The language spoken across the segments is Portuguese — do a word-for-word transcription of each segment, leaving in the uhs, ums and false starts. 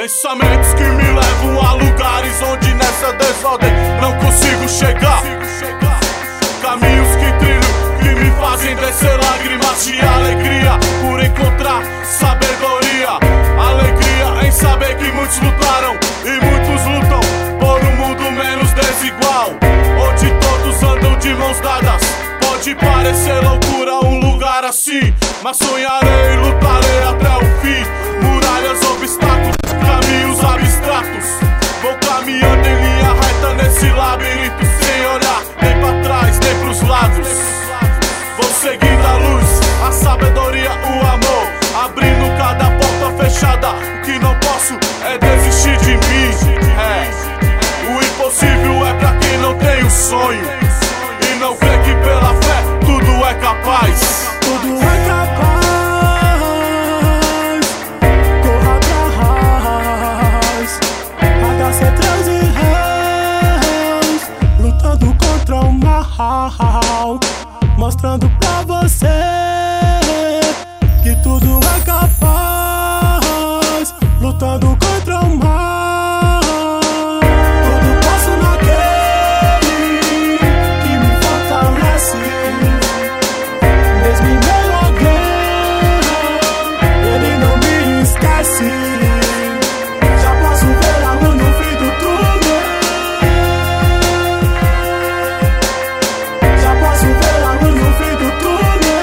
Pensamentos que me levam a lugares onde nessa desordem não consigo chegar. Caminhos que trilho, que me fazem descer lágrimas de alegria por encontrar sabedoria. Alegria em saber que muitos lutaram e muitos lutam por um mundo menos desigual, onde todos andam de mãos dadas. Pode parecer loucura um lugar assim, mas sonharei e lutarei até o fim. Muralhas, obstáculos, caminhos abstratos. Vou caminhando em linha reta nesse labirinto, sem olhar nem pra trás nem pros lados. Vou seguindo a luz, a sabedoria, o amor, abrindo cada porta fechada. O que não posso é desistir de mim. É, o impossível é pra quem não tem o sonho e não crê que pela fé tudo é capaz. Tudo é capaz. Corra atrás. H C treze reis, lutando contra o mal, mostrando pra você que tudo é capaz. Lutando contra o mal, tudo posso naquele que me fortalece. Mesmo em meio à guerra, ele não me esquece. Já posso ver a luz no fim do túnel. Já posso ver a luz no fim do túnel.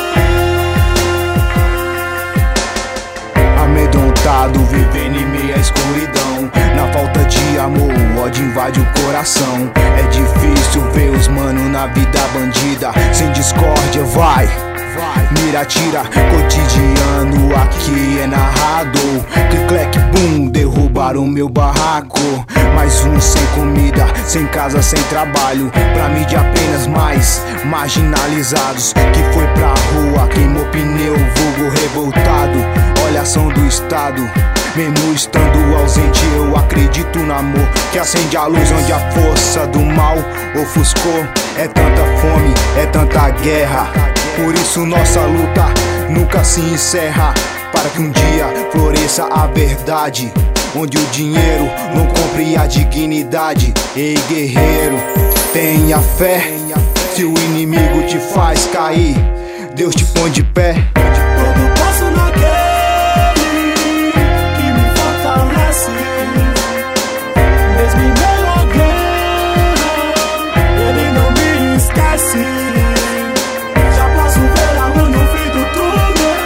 Amedrontado, vivendo em meio à escuridão. Na falta de amor, o ódio invade o coração. É difícil ver os mano na vida bandida. Sem discórdia, vai, mira, tira. Cotidiano aqui é narrado. Clic-clac, boom, derrubaram o meu barraco. Mais um sem comida, sem casa, sem trabalho. Pra mídia apenas mais marginalizados. Que foi pra rua, queimou pneu, vulgo revoltado. Olha a ação do Estado, mesmo estando ausente, eu acredito no amor que acende a luz onde a força do mal ofuscou. É tanta fome, é tanta guerra, por isso nossa luta nunca se encerra. Para que um dia floresça a verdade, onde o dinheiro não compre a dignidade. Ei guerreiro, tenha fé, se o inimigo te faz cair, Deus te põe de pé. Tudo posso naquele que me fortalece. Mesmo em meio à guerra, ele não me esquece. Já posso ver a luz no fim do túnel.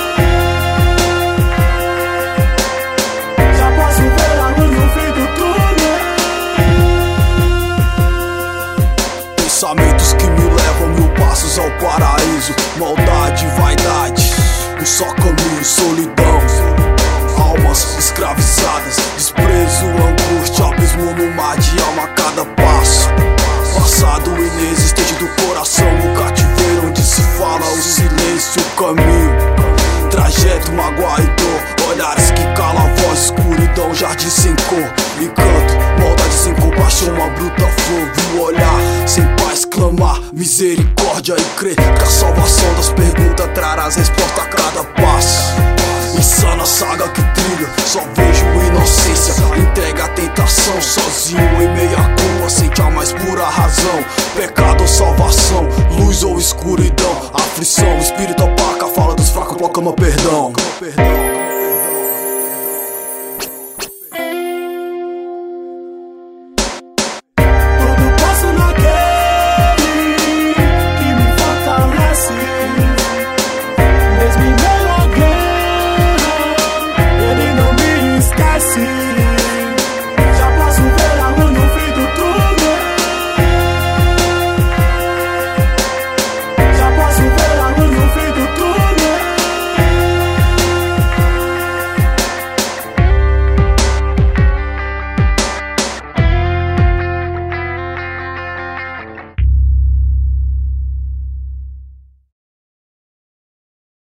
Já posso ver a luz no fim do túnel. Pensamentos que me levam mil passos ao paraíso. Maldade, vaidade, um só caminho, solidão. Almas escravizadas, desprezo, angústia, abismo no mar de alma a cada passo. Passado inexistente do coração, no cativeiro onde se fala o silêncio, o caminho. Trajeto, mágoa e dor, olhares que calam a voz, escuridão, jardim sem cor. Encanto, maldade sem compaixão, uma bruta flor. Vi o olhar, sem paz, clamar misericórdia e crer que a salvação das perguntas trará as respostas a cada passo. Insana saga que trilha, só vejo inocência. Entrega a tentação, sozinho em meia culpa. Sente a mais pura razão, pecado ou salvação, luz ou escuridão. Aflição, espírito opaca, fala dos fracos, proclama perdão.